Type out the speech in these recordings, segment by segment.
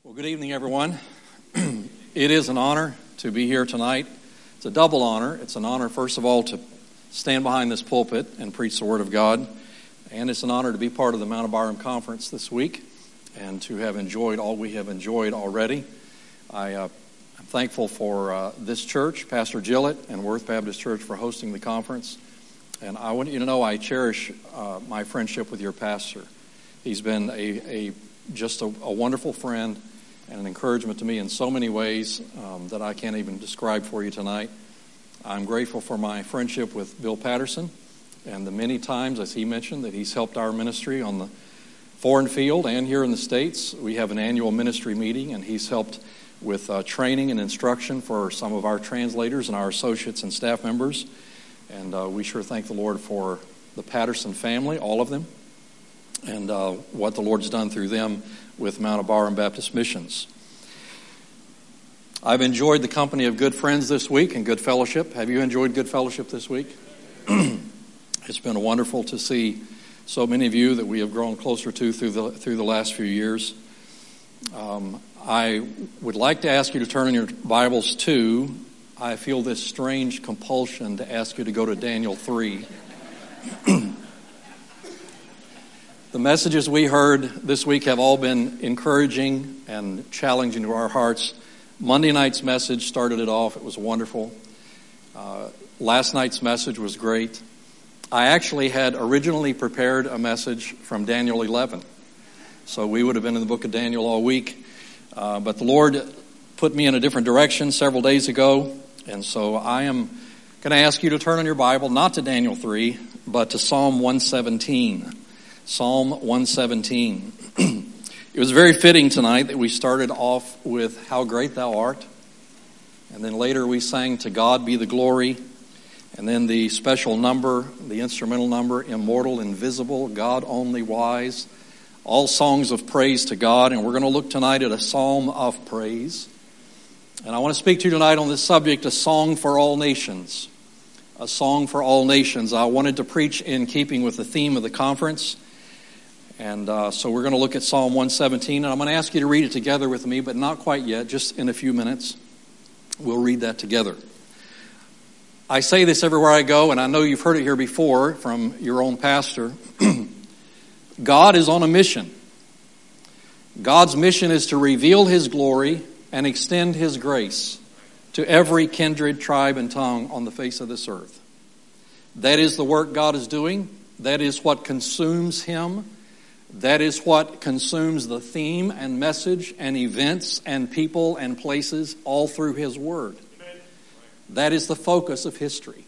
Well, good evening, everyone. It is an honor to be here tonight. It's a double honor. It's an honor, first of all, to stand behind this pulpit and preach the Word of God. And it's an honor to be part of the Mount Abiram Conference this week and to have enjoyed all we have enjoyed already. I'm thankful for this church, Pastor Gillett and Worth Baptist Church, for hosting the conference. And I want you to know I cherish my friendship with your pastor. He's been just a wonderful friend and an encouragement to me in so many ways that I can't even describe for you tonight. I'm grateful for my friendship with Bill Patterson and the many times, as he mentioned, that he's helped our ministry on the foreign field and here in the States. We have an annual ministry meeting, and he's helped with training and instruction for some of our translators and our associates and staff members. And we sure thank the Lord for the Patterson family, all of them, and what the Lord's done through them with Mount Abiram Baptist Missions. I've enjoyed the company of good friends this week and good fellowship. Have you enjoyed good fellowship this week? It's been wonderful to see so many of you that we have grown closer to through the last few years. I would like to ask you to turn in your Bibles to, I feel this strange compulsion to ask you to go to Daniel 3. The messages we heard this week have all been encouraging and challenging to our hearts. Monday night's message started it off. It was wonderful. Last night's message was great. I actually had originally prepared a message from Daniel 11. So we would have been in the book of Daniel all week. But the Lord put me in a different direction several days ago. And so I am going to ask you to turn in your Bible, not to Daniel 3, but to Psalm 117. Psalm 117. It was very fitting tonight that we started off with How Great Thou Art. And then later we sang To God Be the Glory. And then the special number, the instrumental number, Immortal, Invisible, God Only Wise. All songs of praise to God. And we're going to look tonight at a psalm of praise. And I want to speak to you tonight on this subject, a song for all nations. A song for all nations. I wanted to preach in keeping with the theme of the conference. And so we're going to look at Psalm 117, and I'm going to ask you to read it together with me, but not quite yet, just in a few minutes. We'll read that together. I say this everywhere I go, and I know you've heard it here before from your own pastor. God is on a mission. God's mission is to reveal His glory and extend His grace to every kindred, tribe, and tongue on the face of this earth. That is the work God is doing. That is what consumes Him. That is what consumes the theme and message and events and people and places all through His Word. That is the focus of history.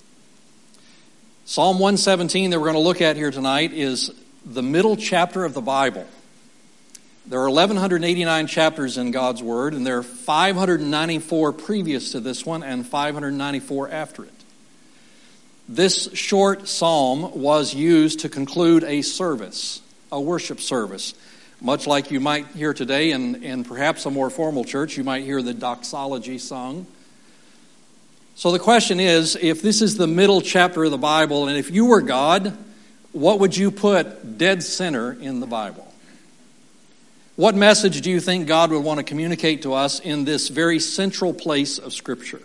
Psalm 117 that we're going to look at here tonight is the middle chapter of the Bible. There are 1,189 chapters in God's Word, and there are 594 previous to this one and 594 after it. This short psalm was used to conclude a service, a worship service. Much like you might hear today in perhaps a more formal church, you might hear the doxology sung. So the question is, if this is the middle chapter of the Bible, and if you were God, what would you put dead center in the Bible? What message do you think God would want to communicate to us in this very central place of Scripture?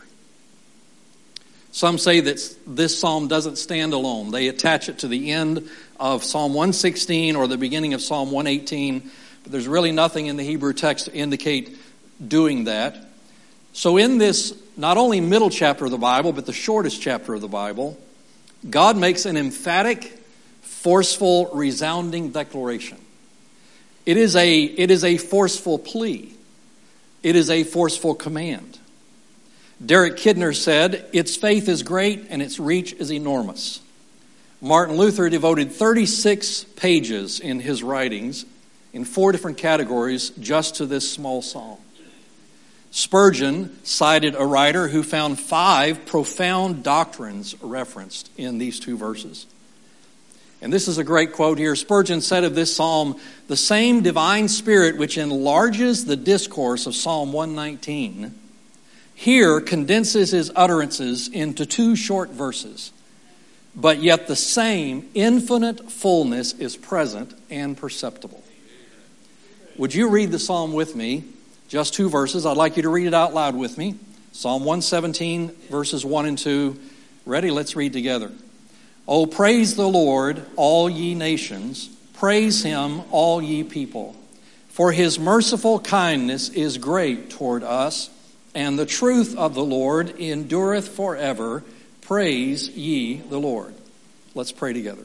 Some say that this psalm doesn't stand alone. They attach it to the end of Psalm 116 or the beginning of Psalm 118, but there's really nothing in the Hebrew text to indicate doing that. So in this not only middle chapter of the Bible, but the shortest chapter of the Bible, God makes an emphatic, forceful, resounding declaration. It is a forceful plea. It is a forceful command. Derek Kidner said, its faith is great and its reach is enormous. Martin Luther devoted 36 pages in his writings in 4 different categories just to this small psalm. Spurgeon cited a writer who found 5 profound doctrines referenced in these 2 verses. And this is a great quote here. Spurgeon said of this psalm, the same divine spirit which enlarges the discourse of Psalm 119 here condenses his utterances into 2 short verses. But yet the same infinite fullness is present and perceptible. Would you read the psalm with me? Just 2 verses. I'd like you to read it out loud with me. Psalm 117, verses 1 and 2. Ready? Let's read together. Oh, praise the Lord, all ye nations. Praise him, all ye people. For his merciful kindness is great toward us, and the truth of the Lord endureth forever. Praise ye the Lord. Let's pray together.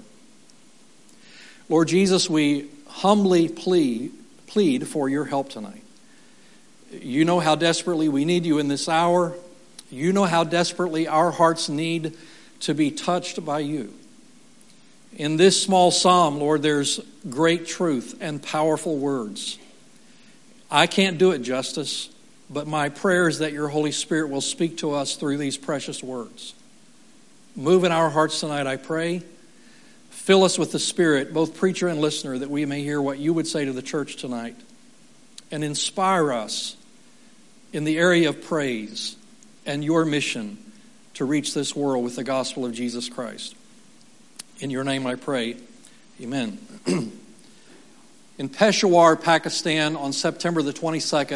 Lord Jesus, we humbly plead for your help tonight. You know how desperately we need you in this hour. You know how desperately our hearts need to be touched by you. In this small psalm, Lord, there's great truth and powerful words. I can't do it justice, but my prayer is that your Holy Spirit will speak to us through these precious words. Move in our hearts tonight, I pray. Fill us with the Spirit, both preacher and listener, that we may hear what you would say to the church tonight. And inspire us in the area of praise and your mission to reach this world with the gospel of Jesus Christ. In your name I pray. Amen. In Peshawar, Pakistan, on September the 22nd,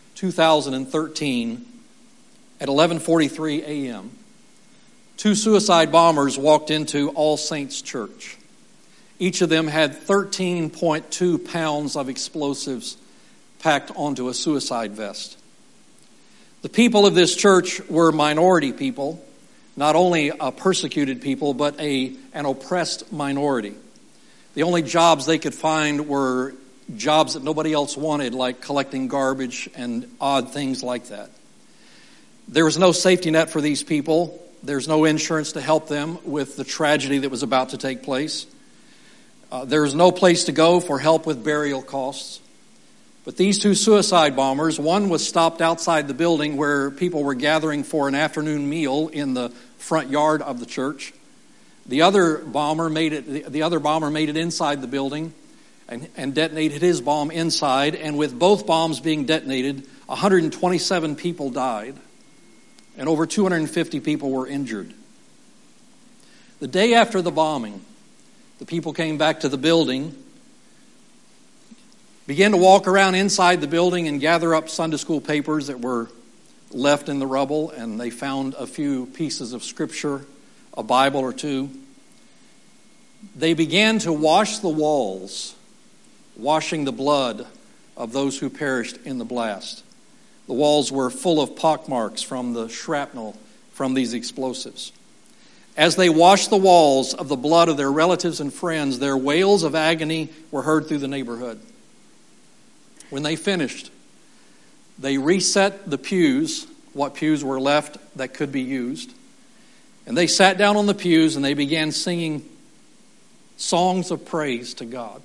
2013, at 11:43 a.m., 2 suicide bombers walked into All Saints Church. Each of them had 13.2 pounds of explosives packed onto a suicide vest. The people of this church were minority people, not only a persecuted people, but an oppressed minority. The only jobs they could find were jobs that nobody else wanted, like collecting garbage and odd things like that. There was no safety net for these people. There's no insurance to help them with the tragedy that was about to take place. There was no place to go for help with burial costs. But these 2 suicide bombers, one was stopped outside the building where people were gathering for an afternoon meal in the front yard of the church. The other bomber made it inside the building and detonated his bomb inside. And with both bombs being detonated, 127 people died and over 250 people were injured. The day after the bombing, the people came back to the building, began to walk around inside the building and gather up Sunday school papers that were left in the rubble, and they found a few pieces of scripture, a Bible or 2. They began to wash the walls, washing the blood of those who perished in the blast. The walls were full of pockmarks from the shrapnel from these explosives. As they washed the walls of the blood of their relatives and friends, their wails of agony were heard through the neighborhood. When they finished, they reset the pews, what pews were left that could be used. And they sat down on the pews and they began singing songs of praise to God.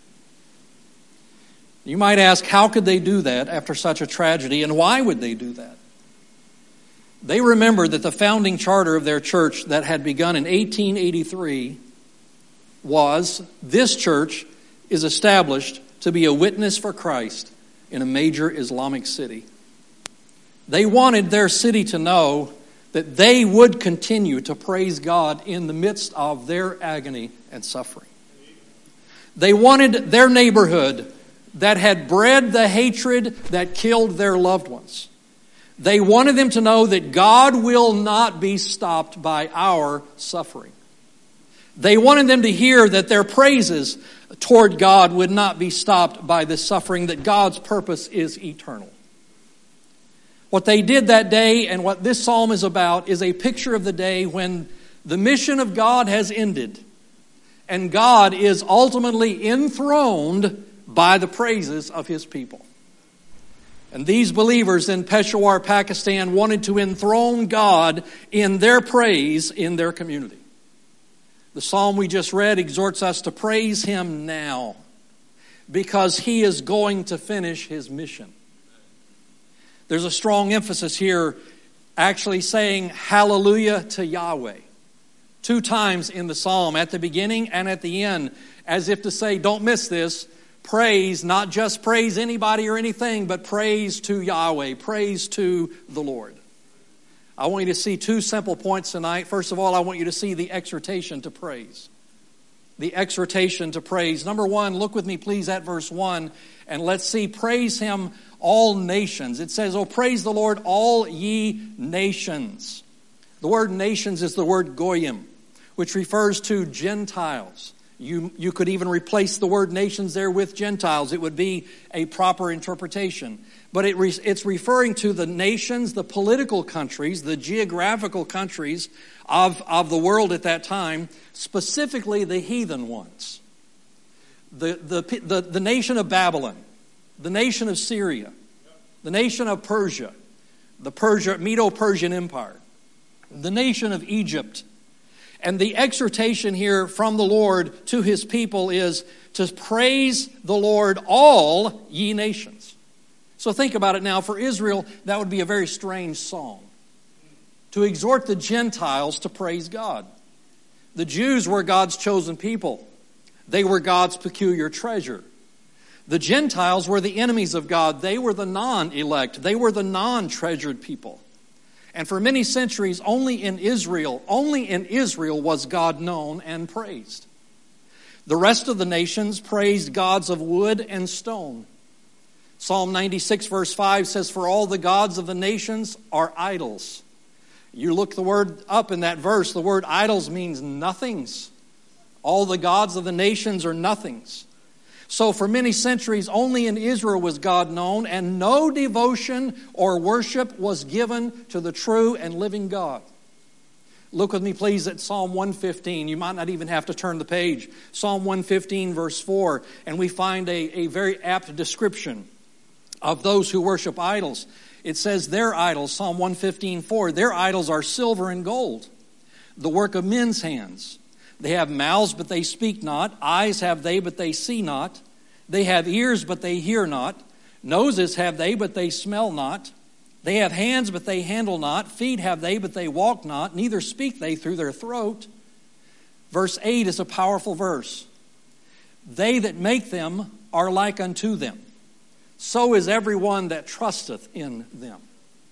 You might ask, how could they do that after such a tragedy, and why would they do that? They remembered that the founding charter of their church that had begun in 1883 was, this church is established to be a witness for Christ in a major Islamic city. They wanted their city to know that they would continue to praise God in the midst of their agony and suffering. They wanted their neighborhood that had bred the hatred that killed their loved ones. They wanted them to know that God will not be stopped by our suffering. They wanted them to hear that their praises toward God would not be stopped by the suffering, that God's purpose is eternal. What they did that day, and what this psalm is about, is a picture of the day when the mission of God has ended and God is ultimately enthroned by the praises of his people. And these believers in Peshawar, Pakistan, wanted to enthrone God in their praise in their community. The psalm we just read exhorts us to praise him now, because he is going to finish his mission. There's a strong emphasis here, actually saying hallelujah to Yahweh 2 times in the psalm, at the beginning and at the end, as if to say, don't miss this. Praise, not just praise anybody or anything, but praise to Yahweh, praise to the Lord. I want you to see 2 simple points tonight. First of all, I want you to see the exhortation to praise. the exhortation to praise. Number one, look with me please at verse 1, and let's see, praise him all nations. It says, "Oh, praise the Lord, all ye nations." The word nations is the word goyim, which refers to Gentiles. You could even replace the word nations there with Gentiles. It would be a proper interpretation. But it's referring to the nations, the political countries, the geographical countries of the world at that time, specifically the heathen ones. The nation of Babylon, the nation of Syria, the nation of Persia, the Medo-Persian Empire, the nation of Egypt. And the exhortation here from the Lord to his people is to praise the Lord, all ye nations. So think about it now. For Israel, that would be a very strange song, to exhort the Gentiles to praise God. The Jews were God's chosen people. They were God's peculiar treasure. The Gentiles were the enemies of God. They were the non-elect. They were the non-treasured people. And for many centuries, only in Israel was God known and praised. The rest of the nations praised gods of wood and stone. Psalm 96 verse 5 says, "For all the gods of the nations are idols." You look the word up in that verse, the word idols means nothings. All the gods of the nations are nothings. So for many centuries, only in Israel was God known, and no devotion or worship was given to the true and living God. Look with me, please, at Psalm 115. You might not even have to turn the page. Psalm 115, verse 4, and we find a very apt description of those who worship idols. It says their idols, Psalm 115, 4, their idols are silver and gold, the work of men's hands. They have mouths, but they speak not. Eyes have they, but they see not. They have ears, but they hear not. Noses have they, but they smell not. They have hands, but they handle not. Feet have they, but they walk not. Neither speak they through their throat. Verse 8 is a powerful verse. They that make them are like unto them. So is every one that trusteth in them.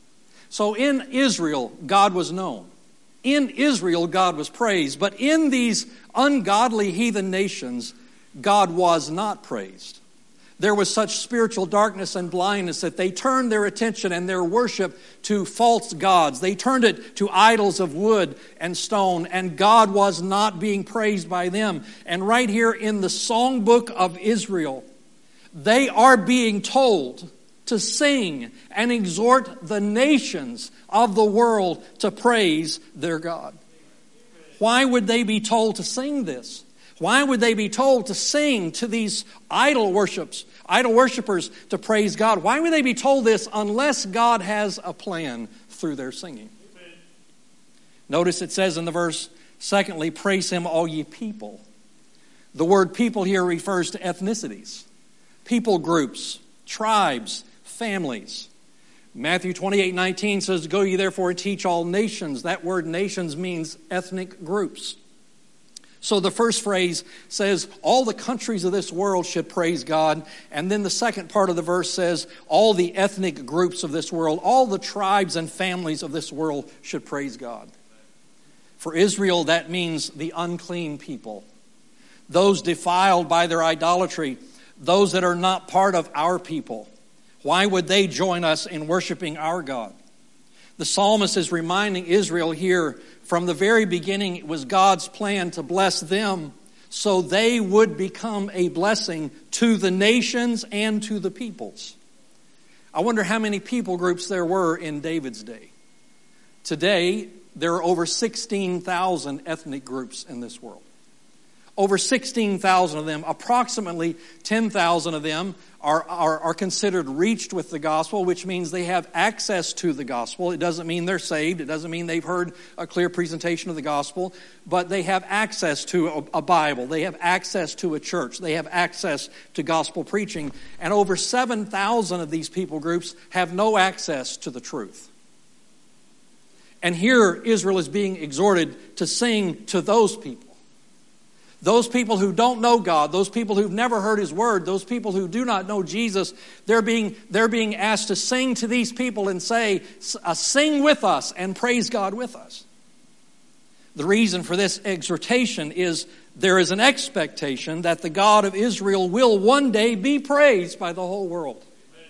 So in Israel, God was known. In Israel, God was praised. But in these ungodly heathen nations, God was not praised. There was such spiritual darkness and blindness that they turned their attention and their worship to false gods. They turned it to idols of wood and stone, and God was not being praised by them. And right here in the songbook of Israel, they are being told to sing and exhort the nations of the world to praise their God. Why would they be told to sing this? Why would they be told to sing to these idol worshipers to praise God? Why would they be told this unless God has a plan through their singing? Amen. Notice it says in the verse, secondly, praise him all ye people. The word people here refers to ethnicities, people groups, tribes, families. Matthew 28:19 says, "Go ye therefore and teach all nations." That word nations means ethnic groups. So the first phrase says, all the countries of this world should praise God. And then the second part of the verse says, all the ethnic groups of this world, all the tribes and families of this world should praise God. For Israel, that means the unclean people, those defiled by their idolatry, those that are not part of our people. Why would they join us in worshiping our God? The psalmist is reminding Israel here, from the very beginning, it was God's plan to bless them so they would become a blessing to the nations and to the peoples. I wonder how many people groups there were in David's day. Today, there are over 16,000 ethnic groups in this world. Over 16,000 of them, approximately 10,000 of them are considered reached with the gospel, which means they have access to the gospel. It doesn't mean they're saved. It doesn't mean they've heard a clear presentation of the gospel, but they have access to a Bible. They have access to a church. They have access to gospel preaching. And over 7,000 of these people groups have no access to the truth. And here Israel is being exhorted to sing to those people. Those people who don't know God, those people who've never heard His word, those people who do not know Jesus, they're being asked to sing to these people and say, sing with us and praise God with us. The reason for this exhortation is there is an expectation that the God of Israel will one day be praised by the whole world.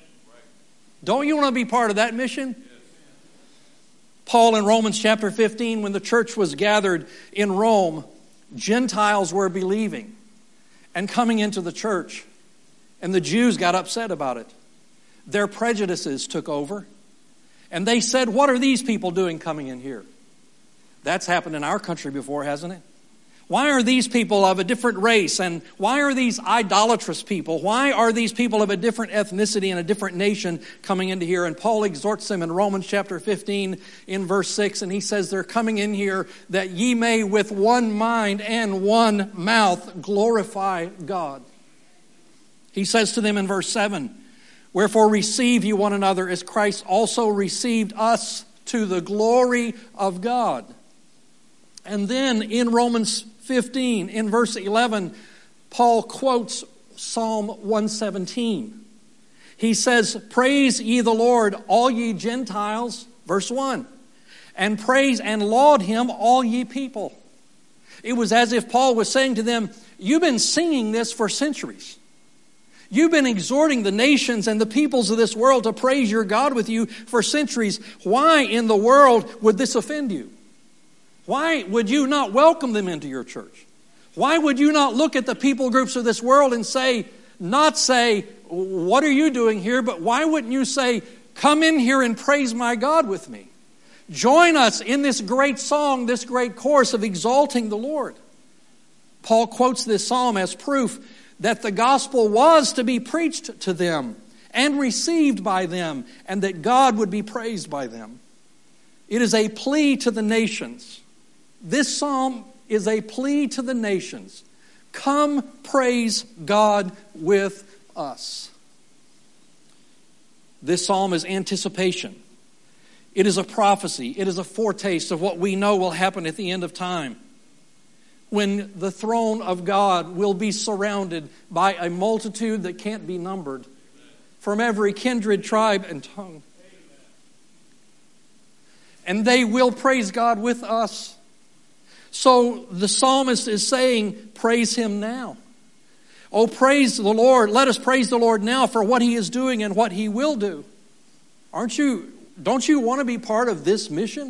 Don't you want to be part of that mission? Paul in Romans chapter 15, when the church was gathered in Rome, Gentiles were believing and coming into the church, and the Jews got upset about it. Their prejudices took over, and they said, "What are these people doing coming in here?" That's happened in our country before, hasn't it? Why are these people of a different race? And why are these idolatrous people? Why are these people of a different ethnicity and a different nation coming into here? And Paul exhorts them in Romans chapter 15 in verse 6. And he says they're coming in here that ye may with one mind and one mouth glorify God. He says to them in verse 7, "Wherefore receive ye one another as Christ also received us to the glory of God." And then in Romans 15, in verse 11, Paul quotes Psalm 117. He says, "Praise ye the Lord, all ye Gentiles," verse 1, "and praise and laud him, all ye people." It was as if Paul was saying to them, you've been singing this for centuries. You've been exhorting the nations and the peoples of this world to praise your God with you for centuries. Why in the world would this offend you? Why would you not welcome them into your church? Why would you not look at the people groups of this world and not say, "What are you doing here?" But why wouldn't you say, "Come in here and praise my God with me. Join us in this great song, this great chorus of exalting the Lord." Paul quotes this psalm as proof that the gospel was to be preached to them and received by them, and that God would be praised by them. It is a plea to the nations. This psalm is a plea to the nations. Come praise God with us. This psalm is anticipation. It is a prophecy. It is a foretaste of what we know will happen at the end of time, when the throne of God will be surrounded by a multitude that can't be numbered, from every kindred, tribe, and tongue. And they will praise God with us. So the psalmist is saying, praise him now. Oh, praise the Lord. Let us praise the Lord now for what he is doing and what he will do. Don't you want to be part of this mission?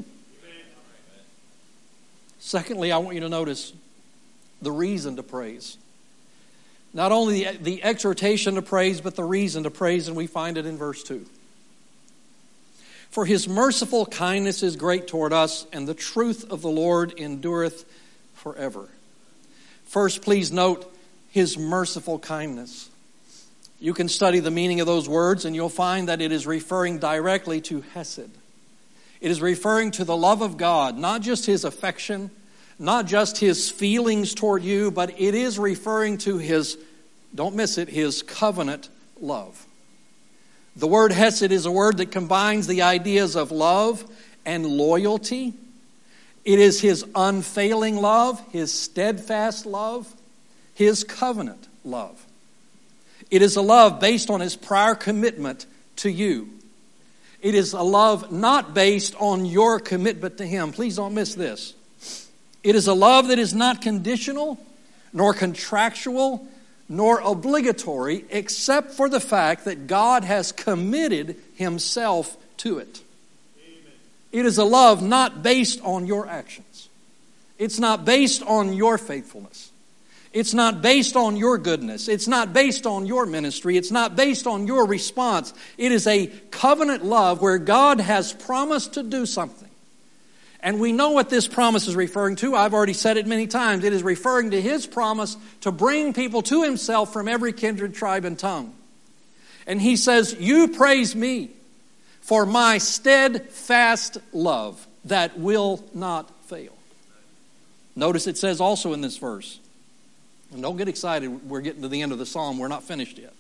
Secondly, I want you to notice the reason to praise. Not only the exhortation to praise, but the reason to praise, and we find it in verse 2. "For his merciful kindness is great toward us, and the truth of the Lord endureth forever." First, please note his merciful kindness. You can study the meaning of those words, and you'll find that it is referring directly to Hesed. It is referring to the love of God, not just his affection, not just his feelings toward you, but it is referring to his, don't miss it, his covenant love. The word Hesed is a word that combines the ideas of love and loyalty. It is his unfailing love, his steadfast love, his covenant love. It is a love based on his prior commitment to you. It is a love not based on your commitment to him. Please don't miss this. It is a love that is not conditional, nor contractual, nor obligatory, except for the fact that God has committed himself to it. Amen. It is a love not based on your actions. It's not based on your faithfulness. It's not based on your goodness. It's not based on your ministry. It's not based on your response. It is a covenant love where God has promised to do something. And we know what this promise is referring to. I've already said it many times. It is referring to his promise to bring people to himself from every kindred, tribe, and tongue. And he says, you praise me for my steadfast love that will not fail. Notice it says also in this verse, and don't get excited, we're getting to the end of the psalm, we're not finished yet.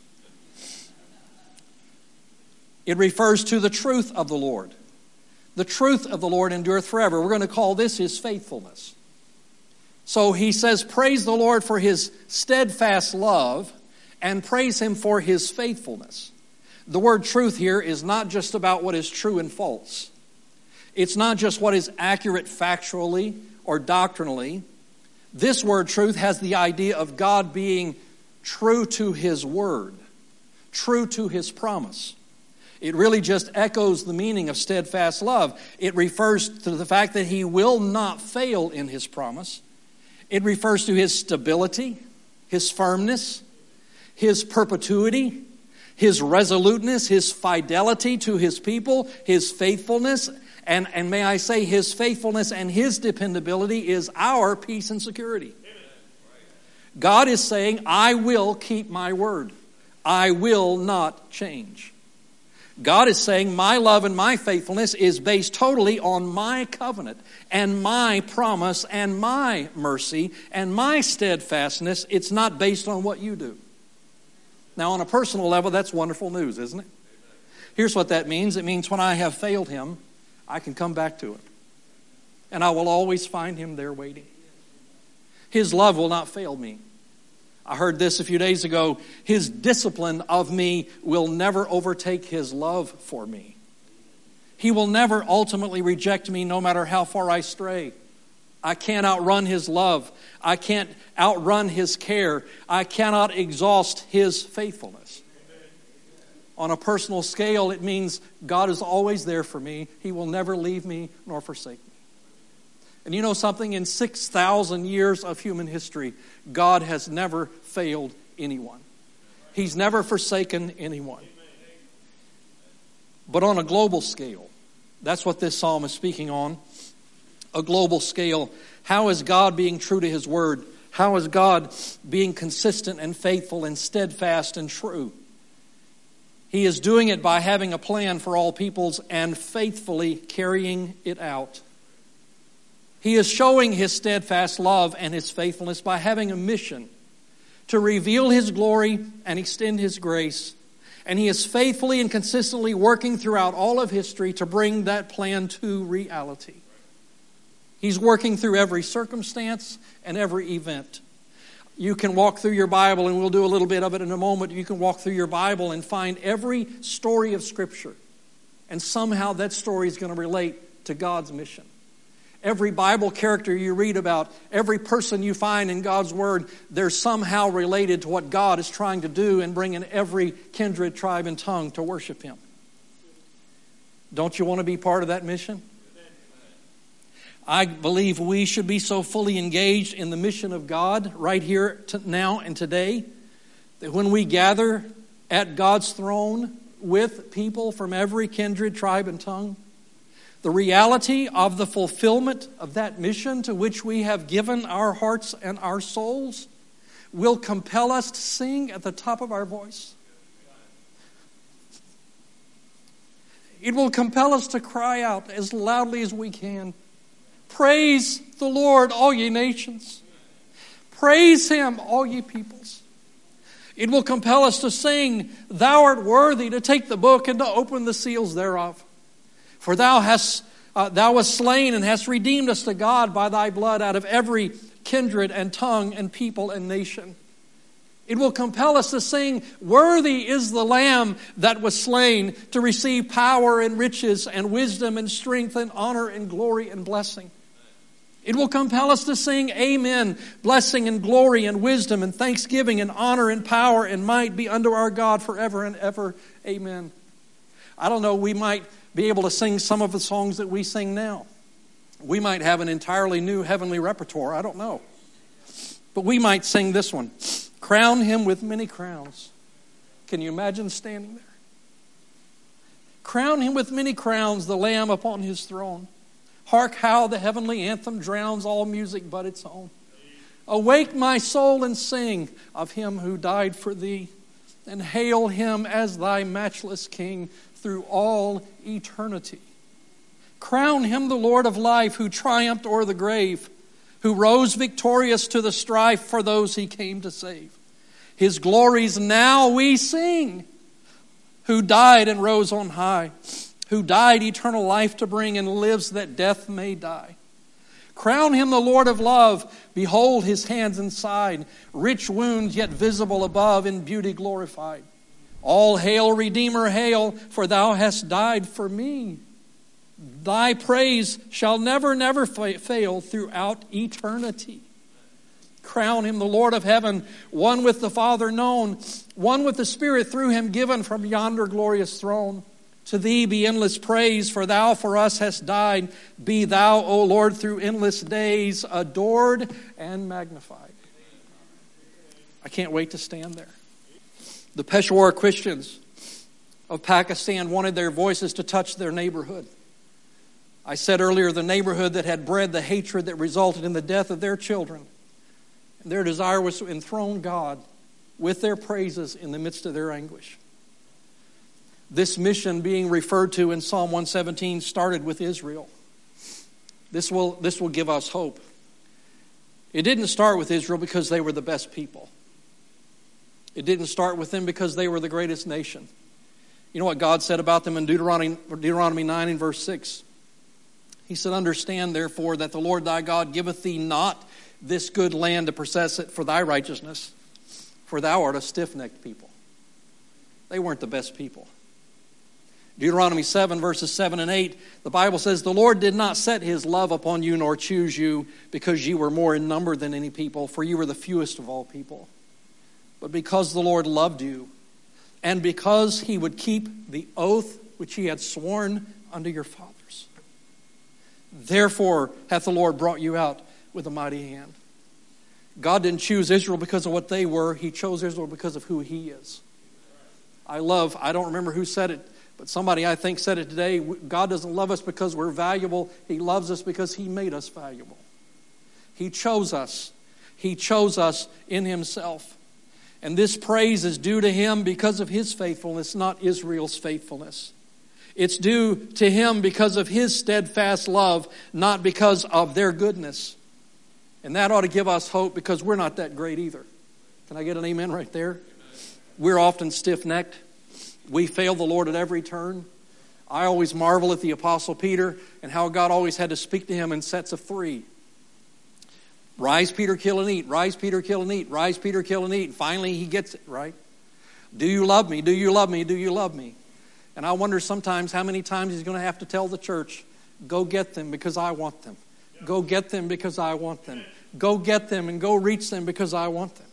It refers to the truth of the Lord. The truth of the Lord endureth forever. We're going to call this his faithfulness. So he says, praise the Lord for his steadfast love, and praise him for his faithfulness. The word truth here is not just about what is true and false. It's not just what is accurate factually or doctrinally, this word truth has the idea of God being true to His word, true to His promise. It really just echoes the meaning of steadfast love. It refers to the fact that He will not fail in His promise. It refers to His stability, His firmness, His perpetuity, His resoluteness, His fidelity to His people, His faithfulness, and may I say His faithfulness and His dependability is our peace and security. God is saying, I will keep my word. I will not change. God is saying my love and my faithfulness is based totally on my covenant and my promise and my mercy and my steadfastness. It's not based on what you do. Now, on a personal level, that's wonderful news, isn't it? Here's what that means. It means when I have failed Him, I can come back to Him. And I will always find Him there waiting. His love will not fail me. I heard this a few days ago. His discipline of me will never overtake His love for me. He will never ultimately reject me no matter how far I stray. I can't outrun His love. I can't outrun His care. I cannot exhaust His faithfulness. On a personal scale, it means God is always there for me. He will never leave me nor forsake me. And you know something? In 6,000 years of human history, God has never failed anyone. He's never forsaken anyone. But on a global scale, that's what this psalm is speaking on. A global scale. How is God being true to His word? How is God being consistent and faithful and steadfast and true? He is doing it by having a plan for all peoples and faithfully carrying it out. He is showing His steadfast love and His faithfulness by having a mission to reveal His glory and extend His grace. And He is faithfully and consistently working throughout all of history to bring that plan to reality. He's working through every circumstance and every event. You can walk through your Bible, and we'll do a little bit of it in a moment. You can walk through your Bible and find every story of Scripture. And somehow that story is going to relate to God's mission. Every Bible character you read about, every person you find in God's Word, they're somehow related to what God is trying to do and bringing every kindred, tribe, and tongue to worship Him. Don't you want to be part of that mission? I believe we should be so fully engaged in the mission of God right here now and today that when we gather at God's throne with people from every kindred, tribe, and tongue, the reality of the fulfillment of that mission to which we have given our hearts and our souls will compel us to sing at the top of our voice. It will compel us to cry out as loudly as we can, "Praise the Lord, all ye nations. Praise Him, all ye peoples." It will compel us to sing, "Thou art worthy to take the book and to open the seals thereof. For thou wast slain and hast redeemed us to God by thy blood out of every kindred and tongue and people and nation." It will compel us to sing, "Worthy is the Lamb that was slain to receive power and riches and wisdom and strength and honor and glory and blessing." It will compel us to sing, "Amen, blessing and glory and wisdom and thanksgiving and honor and power and might be unto our God forever and ever. Amen." I don't know, we might be able to sing some of the songs that we sing now. We might have an entirely new heavenly repertoire. I don't know. But we might sing this one. "Crown Him with many crowns." Can you imagine standing there? "Crown Him with many crowns, the Lamb upon His throne. Hark how the heavenly anthem drowns all music but its own. Awake my soul and sing of Him who died for thee, and hail Him as thy matchless King through all eternity. Crown Him the Lord of life, who triumphed o'er the grave, who rose victorious to the strife for those He came to save. His glories now we sing, who died and rose on high, who died eternal life to bring and lives that death may die. Crown Him the Lord of love, behold His hands and side, rich wounds yet visible above, in beauty glorified. All hail, Redeemer, hail, for thou hast died for me. Thy praise shall never, never fail throughout eternity. Crown him the Lord of heaven, one with the Father known, one with the Spirit through him given from yonder glorious throne. To thee be endless praise, for thou for us hast died. Be thou, O Lord, through endless days adored and magnified. I can't wait to stand there. The Peshawar Christians of Pakistan wanted their voices to touch their neighborhood. I said earlier, the neighborhood that had bred the hatred that resulted in the death of their children. And their desire was to enthrone God with their praises in the midst of their anguish. This mission being referred to in Psalm 117 started with Israel. This will give us hope. It didn't start with Israel because they were the best people. It didn't start with them because they were the greatest nation. You know what God said about them in Deuteronomy 9 and verse 6? He said, understand therefore that the Lord thy God giveth thee not this good land to possess it for thy righteousness, for thou art a stiff-necked people. They weren't the best people. Deuteronomy 7 verses 7 and 8, the Bible says, the Lord did not set his love upon you nor choose you because ye were more in number than any people, for you were the fewest of all people. But because the Lord loved you, and because he would keep the oath which he had sworn unto your fathers. Therefore hath the Lord brought you out with a mighty hand. God didn't choose Israel because of what they were. He chose Israel because of who he is. I don't remember who said it, but somebody I think said it today. God doesn't love us because we're valuable. He loves us because he made us valuable. He chose us. He chose us in himself. And this praise is due to him because of his faithfulness, not Israel's faithfulness. It's due to him because of his steadfast love, not because of their goodness. And that ought to give us hope because we're not that great either. Can I get an amen right there? Amen. We're often stiff-necked. We fail the Lord at every turn. I always marvel at the Apostle Peter and how God always had to speak to him in sets of 3. Rise, Peter, kill and eat. Rise, Peter, kill and eat. Rise, Peter, kill and eat. And finally he gets it, right? Do you love me? Do you love me? Do you love me? And I wonder sometimes how many times he's going to have to tell the church, go get them because I want them. Go get them because I want them. Go get them and go reach them because I want them.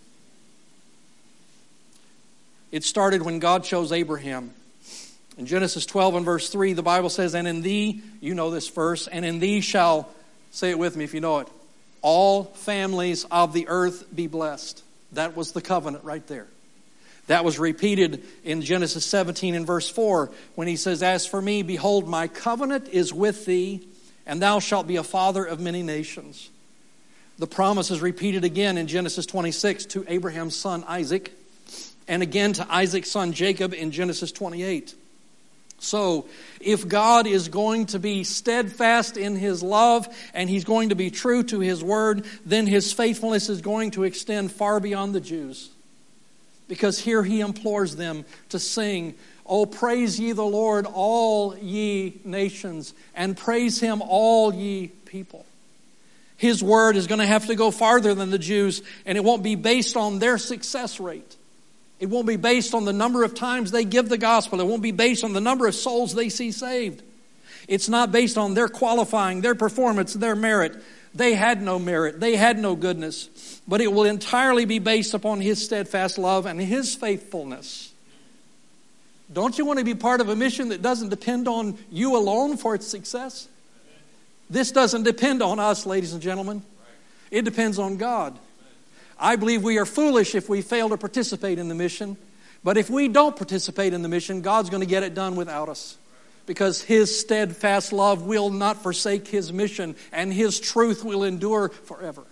It started when God chose Abraham. In Genesis 12 and verse 3, the Bible says, and in thee, you know this verse, and in thee shall, say it with me if you know it, all families of the earth be blessed. That was the covenant right there. That was repeated in Genesis 17 and verse 4 when he says, as for me, behold, my covenant is with thee, and thou shalt be a father of many nations. The promise is repeated again in Genesis 26 to Abraham's son Isaac, and again to Isaac's son Jacob in Genesis 28. So, if God is going to be steadfast in his love and he's going to be true to his word, then his faithfulness is going to extend far beyond the Jews. Because here he implores them to sing, oh, praise ye the Lord, all ye nations, and praise him, all ye people. His word is going to have to go farther than the Jews, and it won't be based on their success rate. It won't be based on the number of times they give the gospel. It won't be based on the number of souls they see saved. It's not based on their qualifying, their performance, their merit. They had no merit. They had no goodness. But it will entirely be based upon his steadfast love and his faithfulness. Don't you want to be part of a mission that doesn't depend on you alone for its success? This doesn't depend on us, ladies and gentlemen. It depends on God. I believe we are foolish if we fail to participate in the mission. But if we don't participate in the mission, God's going to get it done without us. Because his steadfast love will not forsake his mission, and his truth will endure forever.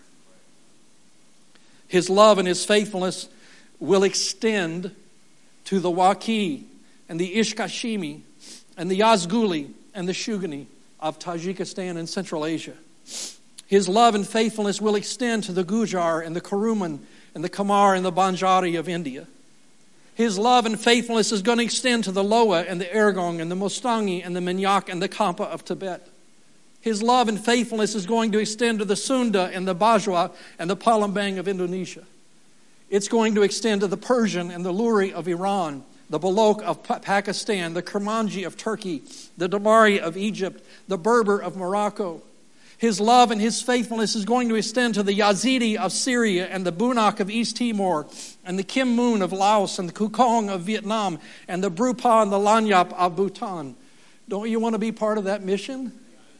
His love and his faithfulness will extend to the Waki and the Ishkashimi and the Yazguli and the Shugani of Tajikistan and Central Asia. His love and faithfulness will extend to the Gujar and the Kuruman and the Kamar and the Banjari of India. His love and faithfulness is going to extend to the Loa and the Ergong and the Mustangi and the Minyak and the Kampa of Tibet. His love and faithfulness is going to extend to the Sunda and the Bajwa and the Palembang of Indonesia. It's going to extend to the Persian and the Luri of Iran, the Baloch of Pakistan, the Kermanji of Turkey, the Damari of Egypt, the Berber of Morocco. His love and his faithfulness is going to extend to the Yazidi of Syria and the Bunak of East Timor and the Kim Moon of Laos and the Kukong of Vietnam and the Brupa and the Lanyap of Bhutan. Don't you want to be part of that mission?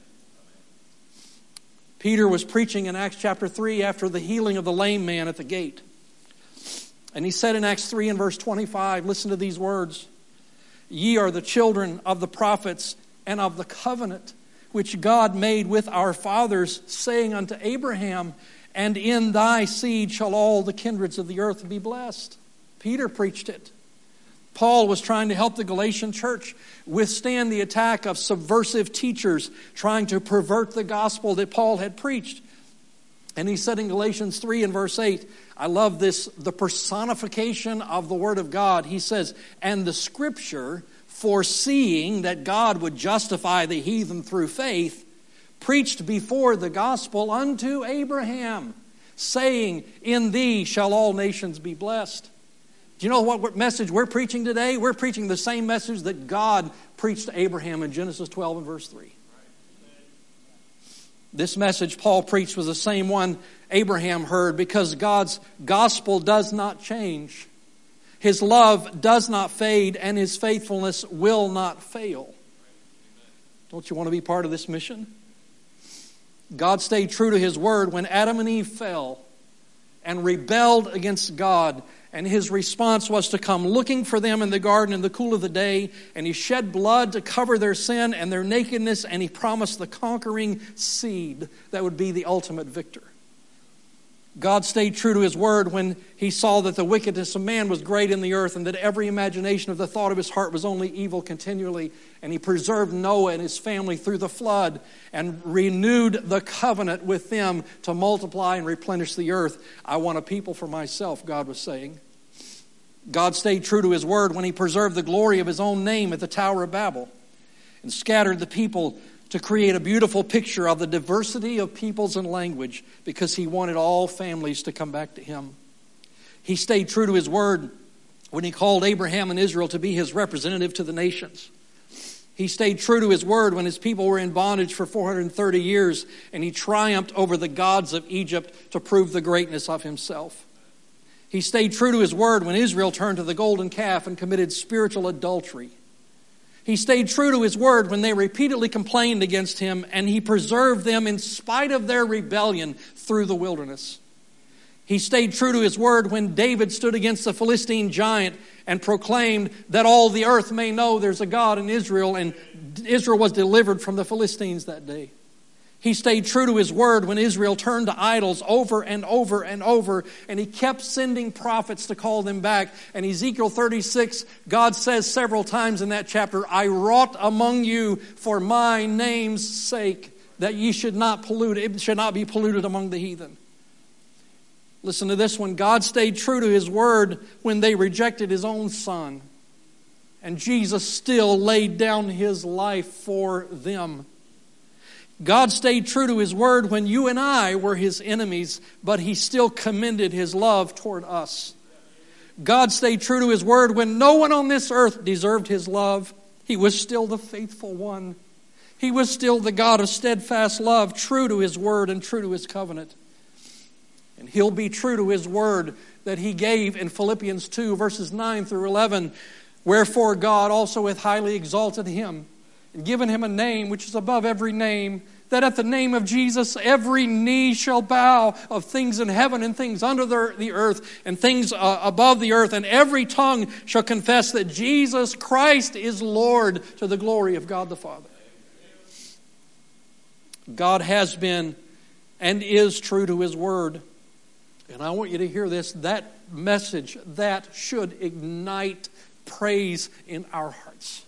Peter was preaching in Acts chapter 3 after the healing of the lame man at the gate. And he said in Acts 3 and verse 25, listen to these words, "Ye are the children of the prophets and of the covenant which God made with our fathers, saying unto Abraham, and in thy seed shall all the kindreds of the earth be blessed." Peter preached it. Paul was trying to help the Galatian church withstand the attack of subversive teachers trying to pervert the gospel that Paul had preached. And he said in Galatians 3 and verse 8, I love this, the personification of the Word of God. He says, "And the Scripture, foreseeing that God would justify the heathen through faith, preached before the gospel unto Abraham, saying, In thee shall all nations be blessed." Do you know what message we're preaching today? We're preaching the same message that God preached to Abraham in Genesis 12 and verse 3. This message Paul preached was the same one Abraham heard, because God's gospel does not change. His love does not fade, and his faithfulness will not fail. Don't you want to be part of this mission? God stayed true to his word when Adam and Eve fell and rebelled against God. And his response was to come looking for them in the garden in the cool of the day. And he shed blood to cover their sin and their nakedness. And he promised the conquering seed that would be the ultimate victor. God stayed true to his word when he saw that the wickedness of man was great in the earth and that every imagination of the thought of his heart was only evil continually. And he preserved Noah and his family through the flood and renewed the covenant with them to multiply and replenish the earth. I want a people for myself, God was saying. God stayed true to his word when he preserved the glory of his own name at the Tower of Babel and scattered the people to create a beautiful picture of the diversity of peoples and language, because he wanted all families to come back to him. He stayed true to his word when he called Abraham and Israel to be his representative to the nations. He stayed true to his word when his people were in bondage for 430 years, and he triumphed over the gods of Egypt to prove the greatness of himself. He stayed true to his word when Israel turned to the golden calf and committed spiritual adultery. He stayed true to his word when they repeatedly complained against him, and he preserved them in spite of their rebellion through the wilderness. He stayed true to his word when David stood against the Philistine giant and proclaimed that all the earth may know there's a God in Israel, and Israel was delivered from the Philistines that day. He stayed true to his word when Israel turned to idols over and over and over, and he kept sending prophets to call them back. And Ezekiel 36, God says several times in that chapter, "I wrought among you for my name's sake, that ye should not pollute, it should not be polluted among the heathen." Listen to this one. God stayed true to his word when they rejected his own son. And Jesus still laid down his life for them. God stayed true to his word when you and I were his enemies, but he still commended his love toward us. God stayed true to his word when no one on this earth deserved his love. He was still the faithful one. He was still the God of steadfast love, true to his word and true to his covenant. And he'll be true to his word that he gave in Philippians 2, verses 9 through 11. "Wherefore God also hath highly exalted him, and given him a name which is above every name, that at the name of Jesus every knee shall bow, of things in heaven and things under the earth and things above the earth, and every tongue shall confess that Jesus Christ is Lord, to the glory of God the Father." God has been and is true to his word. And I want you to hear this. That message, that should ignite praise in our hearts.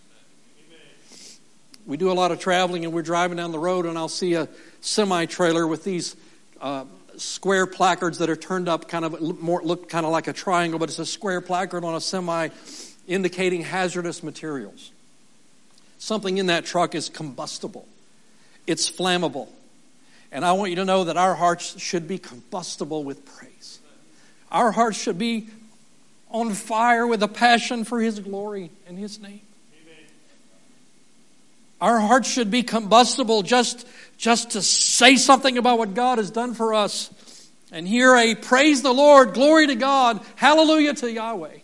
We do a lot of traveling, and we're driving down the road, and I'll see a semi-trailer with these square placards that are turned up, look kind of like a triangle, but it's a square placard on a semi indicating hazardous materials. Something in that truck is combustible. It's flammable. And I want you to know that our hearts should be combustible with praise. Our hearts should be on fire with a passion for His glory and His name. Amen. Our hearts should be combustible just to say something about what God has done for us. And hear a praise the Lord, glory to God, hallelujah to Yahweh.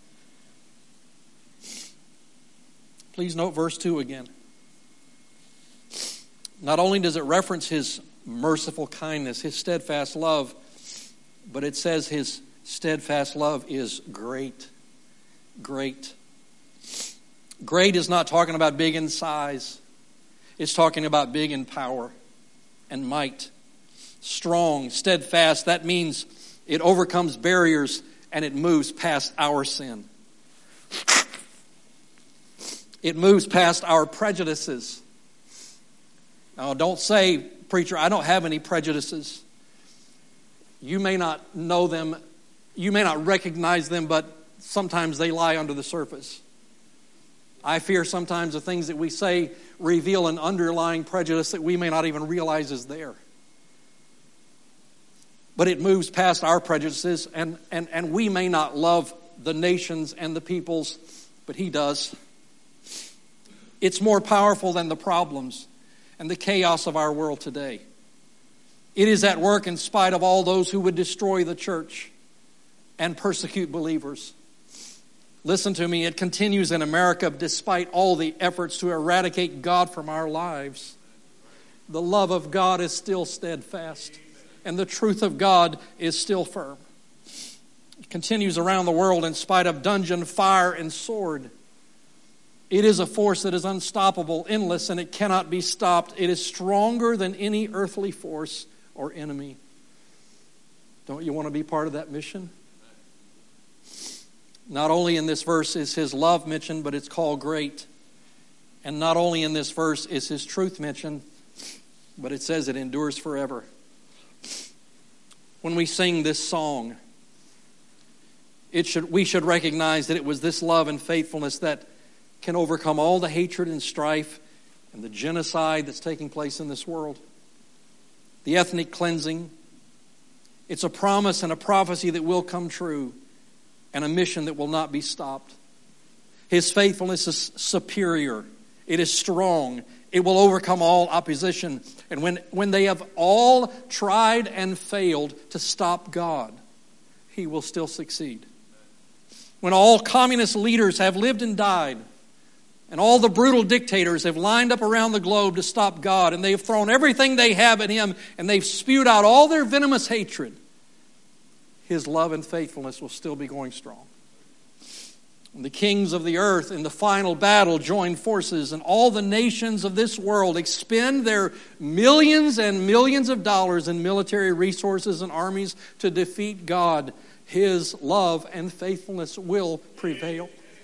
Please note verse 2 again. Not only does it reference His merciful kindness, His steadfast love, but it says His steadfast love is great. Great. Great is not talking about big in size. It's talking about big in power and might. Strong, steadfast, that means it overcomes barriers and it moves past our sin. It moves past our prejudices. Now, don't say, preacher, I don't have any prejudices. You may not know them, you may not recognize them, but sometimes they lie under the surface. I fear sometimes the things that we say reveal an underlying prejudice that we may not even realize is there. But it moves past our prejudices, and we may not love the nations and the peoples, but He does. It's more powerful than the problems and the chaos of our world today. It is at work in spite of all those who would destroy the church and persecute believers. Listen to me, it continues in America despite all the efforts to eradicate God from our lives. The love of God is still steadfast, and the truth of God is still firm. It continues around the world in spite of dungeon, fire, and sword. It is a force that is unstoppable, endless, and it cannot be stopped. It is stronger than any earthly force or enemy. Don't you want to be part of that mission? Not only in this verse is His love mentioned, but it's called great. And not only in this verse is His truth mentioned, but it says it endures forever. When we sing this song, we should recognize that it was this love and faithfulness that can overcome all the hatred and strife and the genocide that's taking place in this world. The ethnic cleansing. It's a promise and a prophecy that will come true, and a mission that will not be stopped. His faithfulness is superior. It is strong. It will overcome all opposition. And when they have all tried and failed to stop God, He will still succeed. When all communist leaders have lived and died, and all the brutal dictators have lined up around the globe to stop God, and they've thrown everything they have at Him, and they've spewed out all their venomous hatred, His love and faithfulness will still be going strong. And the kings of the earth in the final battle join forces, and all the nations of this world expend their millions and millions of dollars in military resources and armies to defeat God. His love and faithfulness will prevail.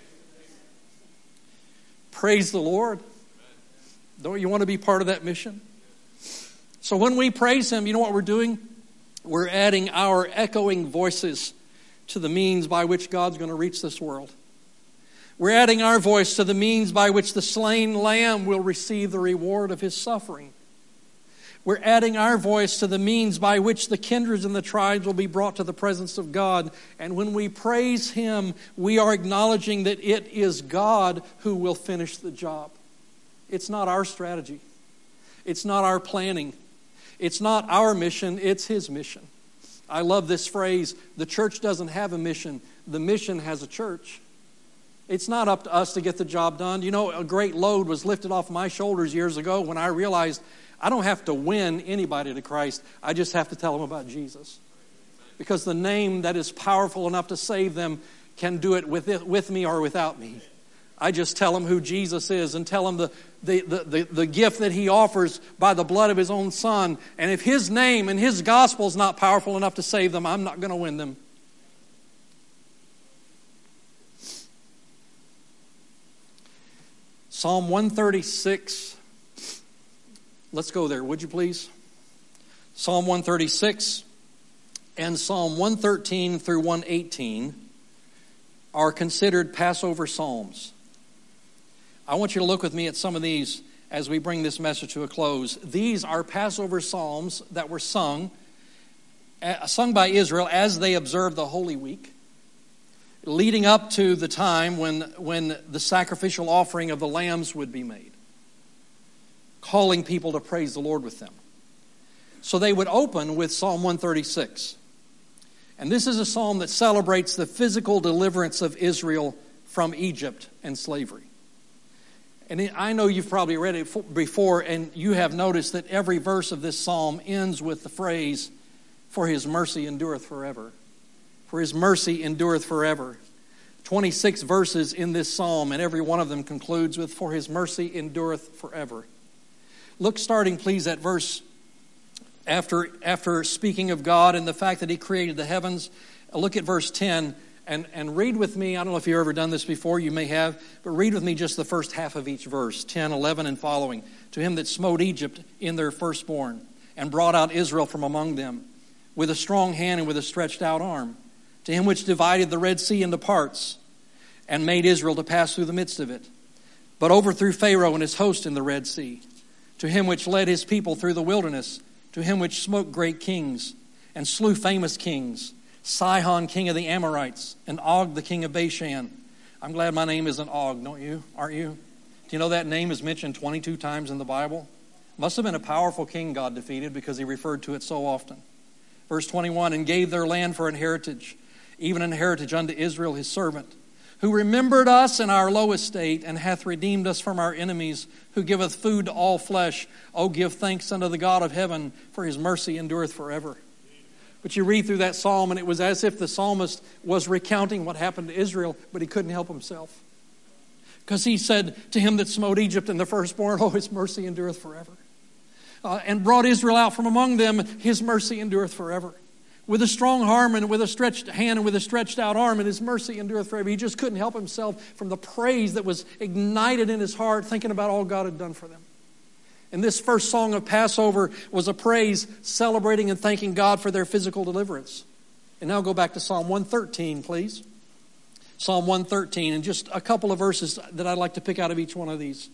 Praise the Lord. Don't you want to be part of that mission? So when we praise Him, you know what we're doing? We're adding our echoing voices to the means by which God's going to reach this world. We're adding our voice to the means by which the slain lamb will receive the reward of His suffering. We're adding our voice to the means by which the kindreds and the tribes will be brought to the presence of God. And when we praise Him, we are acknowledging that it is God who will finish the job. It's not our strategy. It's not our planning. It's not our mission, it's His mission. I love this phrase, the church doesn't have a mission, the mission has a church. It's not up to us to get the job done. You know, a great load was lifted off my shoulders years ago when I realized I don't have to win anybody to Christ. I just have to tell them about Jesus. Because the name that is powerful enough to save them can do it with me or without me. I just tell them who Jesus is and tell them the gift that He offers by the blood of His own Son. And if His name and His gospel is not powerful enough to save them, I'm not going to win them. Psalm 136. Let's go there, would you please? Psalm 136 and Psalm 113 through 118 are considered Passover Psalms. I want you to look with me at some of these as we bring this message to a close. These are Passover Psalms that were sung by Israel as they observed the Holy Week. leading up to the time when the sacrificial offering of the lambs would be made, calling people to praise the Lord with them. So they would open with Psalm 136. And this is a psalm that celebrates the physical deliverance of Israel from Egypt and slavery. And I know you've probably read it before, and you have noticed that every verse of this psalm ends with the phrase, "For his mercy endureth forever." For his mercy endureth forever. 26 verses in this psalm, and every one of them concludes with, "For his mercy endureth forever." Look, starting please at verse, after speaking of God and the fact that he created the heavens, look at verse 10 and read with me. I don't know if you've ever done this before, you may have, but read with me just the first half of each verse, 10, 11, and following. "To him that smote Egypt in their firstborn, and brought out Israel from among them, with a strong hand and with a stretched out arm. To him which divided the Red Sea into parts, and made Israel to pass through the midst of it, but overthrew Pharaoh and his host in the Red Sea. To him which led his people through the wilderness, to him which smote great kings, and slew famous kings, Sihon king of the Amorites, and Og the king of Bashan." I'm glad my name isn't Og, don't you? Aren't you? Do you know that name is mentioned 22 times in the Bible? Must have been a powerful king God defeated, because he referred to it so often. Verse 21, "And gave their land for an heritage, even an heritage unto Israel his servant, who remembered us in our low estate, and hath redeemed us from our enemies, who giveth food to all flesh. O give thanks unto the God of heaven, for his mercy endureth forever." But you read through that psalm, and it was as if the psalmist was recounting what happened to Israel, but he couldn't help himself. Because he said, "To him that smote Egypt in the firstborn, oh, his mercy endureth forever. And brought Israel out from among them, his mercy endureth forever. With a strong arm and with a stretched hand and with a stretched out arm, and his mercy endureth forever." He just couldn't help himself from the praise that was ignited in his heart, thinking about all God had done for them. And this first song of Passover was a praise celebrating and thanking God for their physical deliverance. And now go back to Psalm 113, please. Psalm 113, and just a couple of verses that I'd like to pick out of each one of these.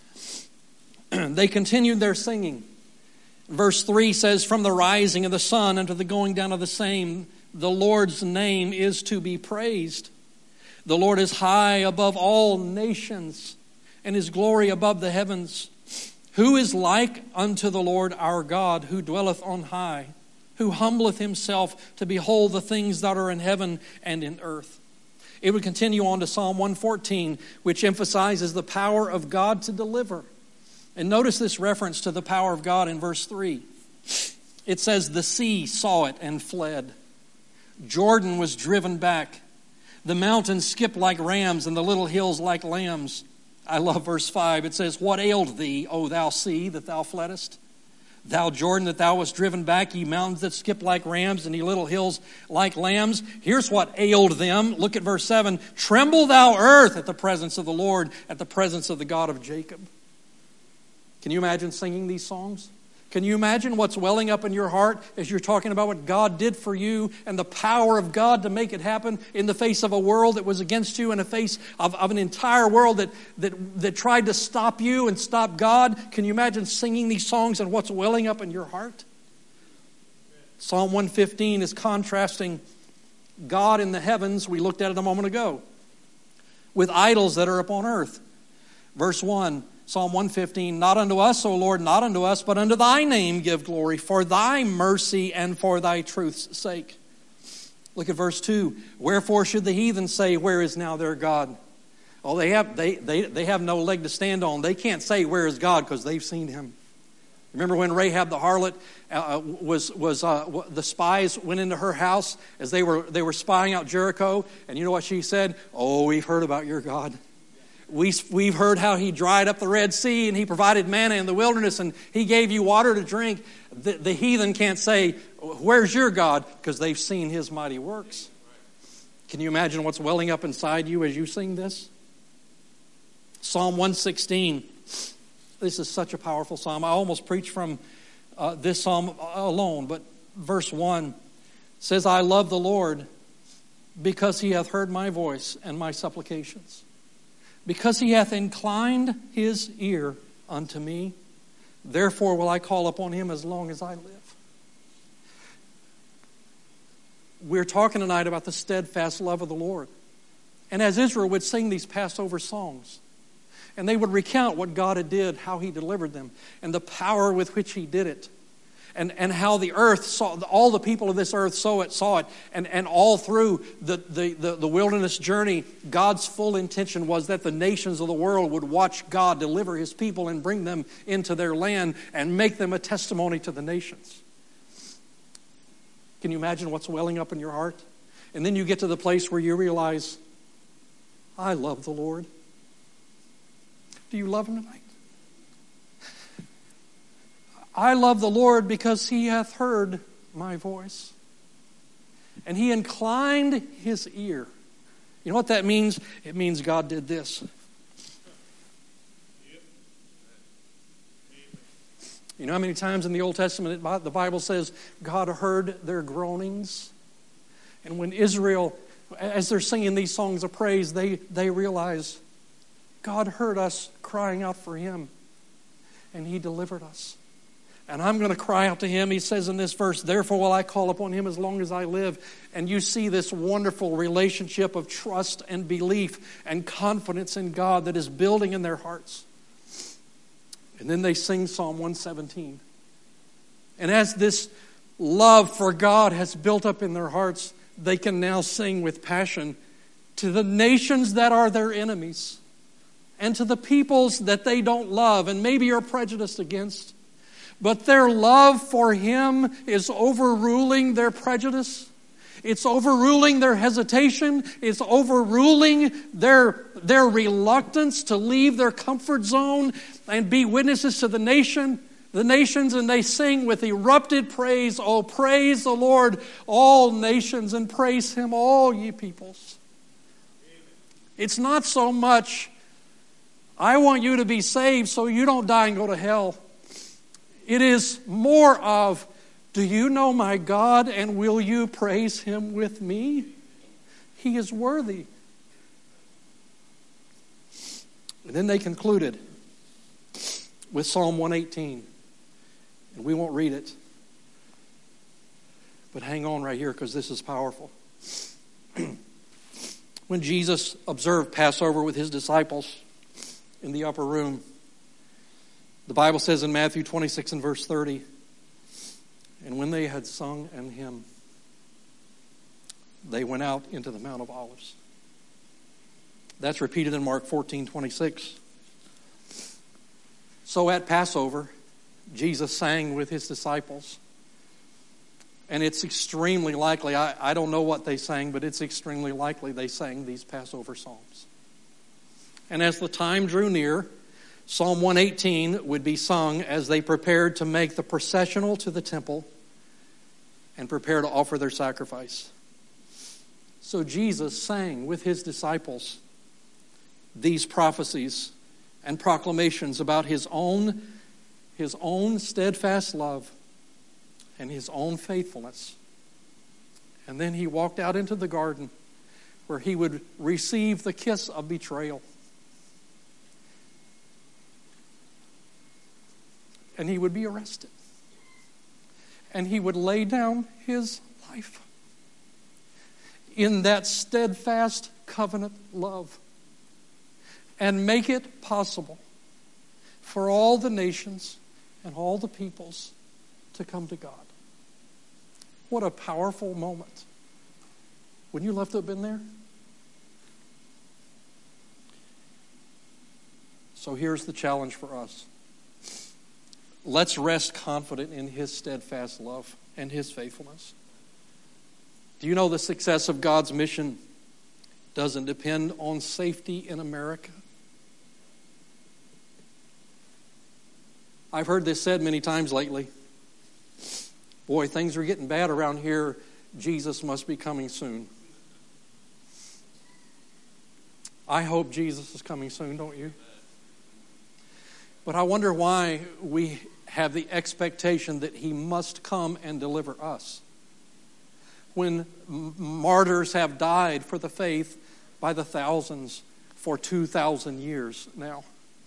"They continued their singing." Verse 3 says, "From the rising of the sun unto the going down of the same, the Lord's name is to be praised. The Lord is high above all nations, and his glory above the heavens. Who is like unto the Lord our God, who dwelleth on high, who humbleth himself to behold the things that are in heaven and in earth?" It would continue on to Psalm 114, which emphasizes the power of God to deliver. And notice this reference to the power of God in verse 3. It says, "The sea saw it and fled. Jordan was driven back. The mountains skipped like rams, and the little hills like lambs." I love verse 5. It says, "What ailed thee, O thou sea, that thou fleddest? Thou Jordan, that thou wast driven back, ye mountains that skip like rams, and ye little hills like lambs." Here's what ailed them. Look at verse 7. "Tremble thou earth at the presence of the Lord, at the presence of the God of Jacob." Can you imagine singing these songs? Can you imagine what's welling up in your heart as you're talking about what God did for you and the power of God to make it happen in the face of a world that was against you, in the face of an entire world that tried to stop you and stop God? Can you imagine singing these songs and what's welling up in your heart? Psalm 115 is contrasting God in the heavens, we looked at it a moment ago, with idols that are upon earth. Verse 1, Psalm 115, "Not unto us, O Lord, not unto us, but unto thy name give glory, for thy mercy and for thy truth's sake." Look at verse 2. "Wherefore should the heathen say, where is now their God?" Oh, they have no leg to stand on. They can't say, where is God, because they've seen him. Remember when Rahab the harlot the spies went into her house as they were spying out Jericho, and you know what she said? "Oh, we've heard about your God. We've heard how he dried up the Red Sea, and he provided manna in the wilderness, and he gave you water to drink." The heathen can't say, "Where's your God?" because they've seen his mighty works. Can you imagine what's welling up inside you as you sing this? Psalm 116. This is such a powerful psalm. I almost preached from this psalm alone, but verse 1 says, "I love the Lord because he hath heard my voice and my supplications. Because he hath inclined his ear unto me, therefore will I call upon him as long as I live." We're talking tonight about the steadfast love of the Lord. And as Israel would sing these Passover songs, and they would recount what God had did, how He delivered them, and the power with which He did it, and how the earth saw, all the people of this earth saw it, and all through the wilderness journey, God's full intention was that the nations of the world would watch God deliver His people and bring them into their land and make them a testimony to the nations. Can you imagine what's welling up in your heart? And then you get to the place where you realize, I love the Lord. Do you love Him tonight? I love the Lord because He hath heard my voice. And He inclined His ear. You know what that means? It means God did this. You know how many times in the Old Testament the Bible says God heard their groanings? And when Israel, as they're singing these songs of praise, they realize God heard us crying out for Him, and He delivered us. And I'm going to cry out to Him. He says in this verse, therefore will I call upon Him as long as I live. And you see this wonderful relationship of trust and belief and confidence in God that is building in their hearts. And then they sing Psalm 117. And as this love for God has built up in their hearts, they can now sing with passion to the nations that are their enemies and to the peoples that they don't love and maybe are prejudiced against. But their love for Him is overruling their prejudice. It's overruling their hesitation. It's overruling their reluctance to leave their comfort zone and be witnesses to the nations. And they sing with erupted praise, oh, praise the Lord, all nations, and praise Him, all ye peoples. It's not so much, I want you to be saved so you don't die and go to hell. It is more of, do you know my God and will you praise Him with me? He is worthy. And then they concluded with Psalm 118. And we won't read it. But hang on right here because this is powerful. When Jesus observed Passover with His disciples in the upper room, the Bible says in Matthew 26 and verse 30, and when they had sung an hymn, they went out into the Mount of Olives. That's repeated in Mark 14:26. So at Passover, Jesus sang with His disciples. And it's extremely likely, I don't know what they sang, but it's extremely likely they sang these Passover psalms. And as the time drew near, Psalm 118 would be sung as they prepared to make the processional to the temple and prepare to offer their sacrifice. So Jesus sang with His disciples these prophecies and proclamations about His own steadfast love and His own faithfulness. And then He walked out into the garden where He would receive the kiss of betrayal. And He would be arrested. And He would lay down His life in that steadfast covenant love and make it possible for all the nations and all the peoples to come to God. What a powerful moment. Wouldn't you love to have been there? So here's the challenge for us. Let's rest confident in His steadfast love and His faithfulness. Do you know the success of God's mission doesn't depend on safety in America? I've heard this said many times lately. Boy, things are getting bad around here. Jesus must be coming soon. I hope Jesus is coming soon, don't you? But I wonder why we have the expectation that He must come and deliver us. When martyrs have died for the faith by the thousands for 2,000 years now.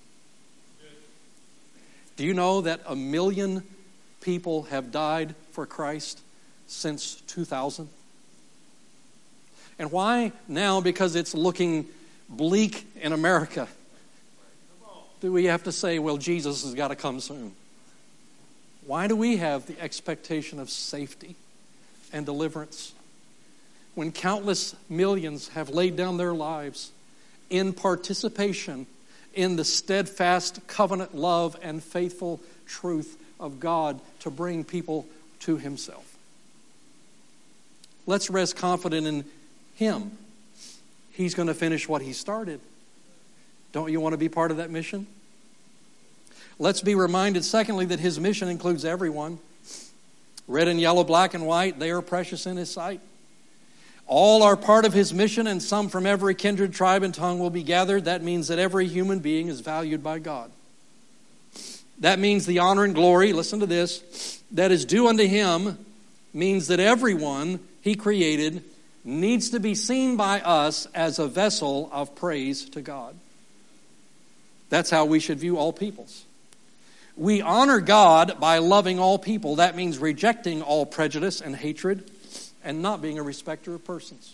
Do you know that 1 million people have died for Christ since 2000? And why now? Because it's looking bleak in America. Do we have to say, well, Jesus has got to come soon? Why do we have the expectation of safety and deliverance when countless millions have laid down their lives in participation in the steadfast covenant love and faithful truth of God to bring people to Himself? Let's rest confident in Him. He's going to finish what He started. Don't you want to be part of that mission? Let's be reminded, secondly, that His mission includes everyone. Red and yellow, black and white, they are precious in His sight. All are part of His mission, and some from every kindred, tribe, and tongue will be gathered. That means that every human being is valued by God. That means the honor and glory, listen to this, that is due unto Him means that everyone He created needs to be seen by us as a vessel of praise to God. That's how we should view all peoples. We honor God by loving all people. That means rejecting all prejudice and hatred and not being a respecter of persons.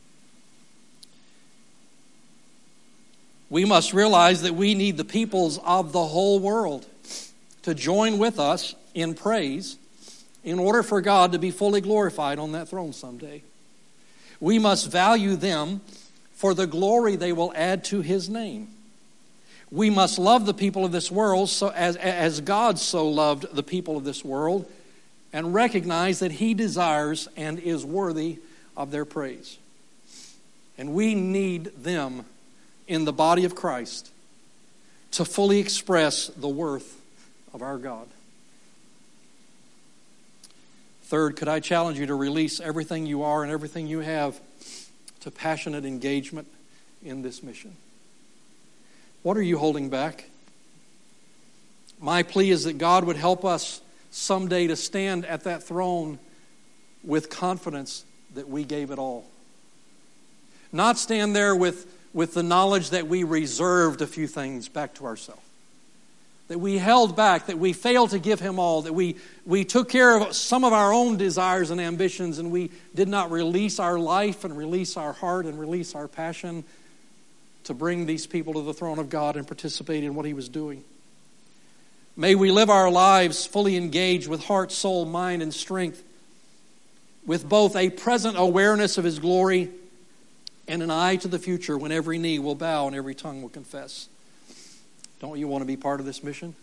We must realize that we need the peoples of the whole world to join with us in praise in order for God to be fully glorified on that throne someday. We must value them for the glory they will add to His name. We must love the people of this world so as God so loved the people of this world, and recognize that He desires and is worthy of their praise. And we need them in the body of Christ to fully express the worth of our God. Third, could I challenge you to release everything you are and everything you have to passionate engagement in this mission? What are you holding back? My plea is that God would help us someday to stand at that throne with confidence that we gave it all. Not stand there with the knowledge that we reserved a few things back to ourselves. That we held back, that we failed to give Him all, that we took care of some of our own desires and ambitions, and we did not release our life and release our heart and release our passion to bring these people to the throne of God and participate in what He was doing. May we live our lives fully engaged with heart, soul, mind, and strength, with both a present awareness of His glory and an eye to the future when every knee will bow and every tongue will confess. Don't you want to be part of this mission?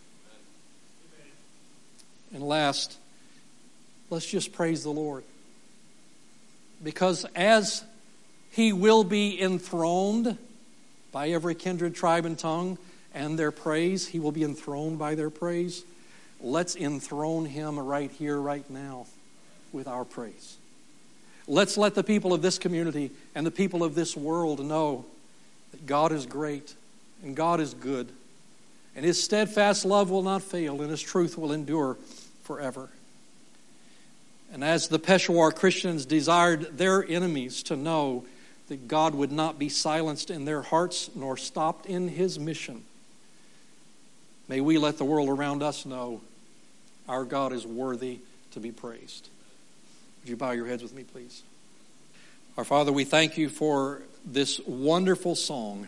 And last, let's just praise the Lord. Because as He will be enthroned by every kindred, tribe, and tongue, and their praise, He will be enthroned by their praise. Let's enthrone Him right here, right now, with our praise. Let's let the people of this community and the people of this world know that God is great and God is good, and His steadfast love will not fail, and His truth will endure forever. And as the Peshawar Christians desired their enemies to know that God would not be silenced in their hearts nor stopped in His mission, may we let the world around us know our God is worthy to be praised. Would you bow your heads with me, please? Our Father, we thank You for this wonderful song.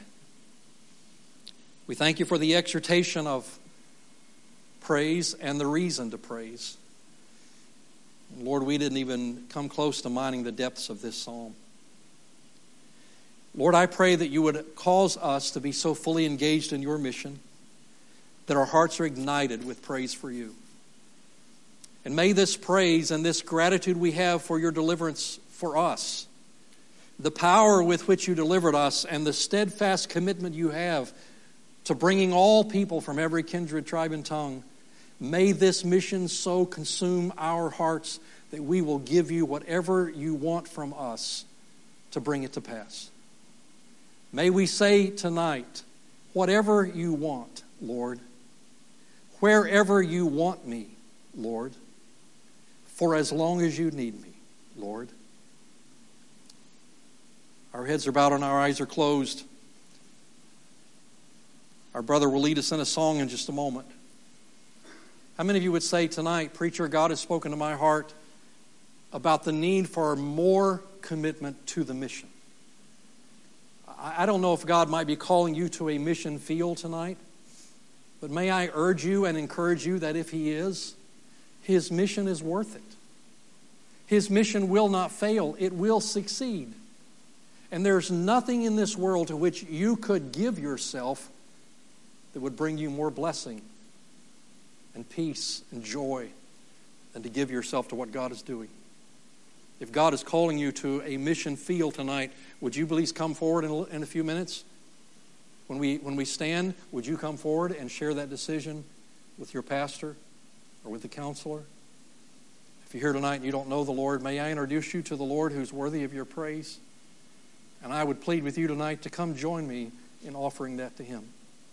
We thank You for the exhortation of praise and the reason to praise. Lord, we didn't even come close to mining the depths of this psalm. Lord, I pray that You would cause us to be so fully engaged in Your mission that our hearts are ignited with praise for You. And may this praise and this gratitude we have for Your deliverance for us, the power with which You delivered us, and the steadfast commitment You have to bringing all people from every kindred, tribe, and tongue, may this mission so consume our hearts that we will give You whatever You want from us to bring it to pass. May we say tonight, whatever You want, Lord, wherever You want me, Lord, for as long as You need me, Lord. Our heads are bowed and our eyes are closed. Our brother will lead us in a song in just a moment. How many of you would say tonight, preacher, God has spoken to my heart about the need for more commitment to the mission? I don't know if God might be calling you to a mission field tonight, but may I urge you and encourage you that if He is, His mission is worth it. His mission will not fail. It will succeed. And there's nothing in this world to which you could give yourself that would bring you more blessing and peace and joy than to give yourself to what God is doing. If God is calling you to a mission field tonight, would you please come forward in a few minutes? When we stand, would you come forward and share that decision with your pastor or with the counselor? If you're here tonight and you don't know the Lord, may I introduce you to the Lord who's worthy of your praise? And I would plead with you tonight to come join me in offering that to Him.